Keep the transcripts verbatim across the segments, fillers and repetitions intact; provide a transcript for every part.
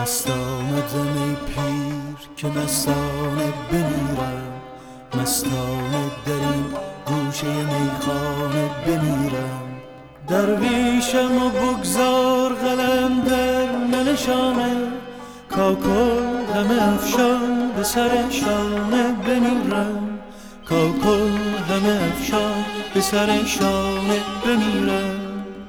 مستانه دمی پیر که مستانه بمیرم، مستانه در این گوشه میخانه بمیرم. درویشم و بگذار قلم در ننشانه، کاکل همه افشان به سر شانه بمیرم، کاکل همه افشان به سر شانه بمیرم.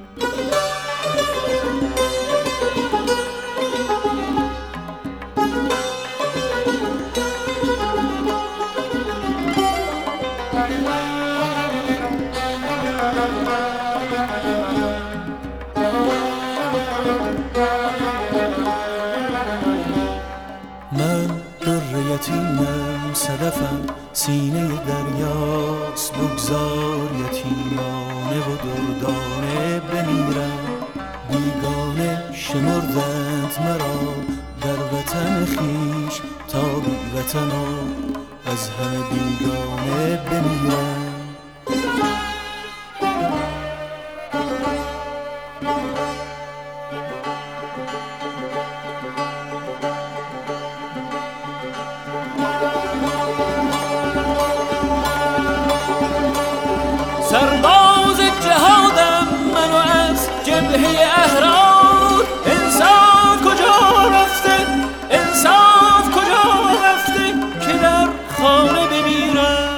من در یتیمم، صدفم سینه دریاست، بگذار یتیمانه و دردانه بمیرم. بیگانه شمردند مرا در وطن خیش، تا بی وطن و از همه بیگانه بمیرم. سرباز جهادم من و از جبهه احرار، انصاف کجا رفته، انصاف کجا رفته که در خانه بمیرم.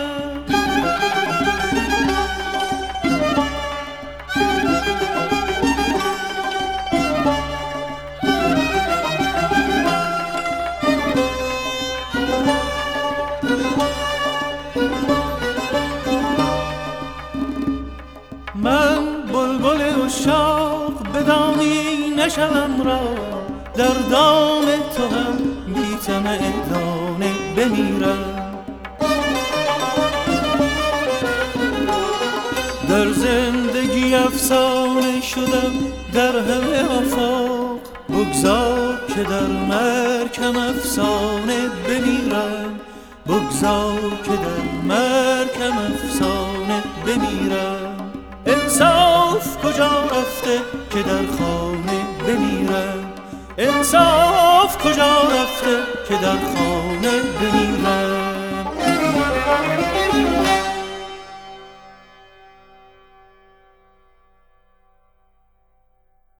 من بلبل عشاق بدانی نشم را، در دام تو هم بی طمع دانه بمیرم. در زندگی افسانه شدم در همه آفاق، بگذار که در مرکم افسانه بمیرم، بگذار که در مرکم افسانه بمیرم. انصاف کجا رفته که در خانه بمیرم، انصاف کجا رفته که در خانه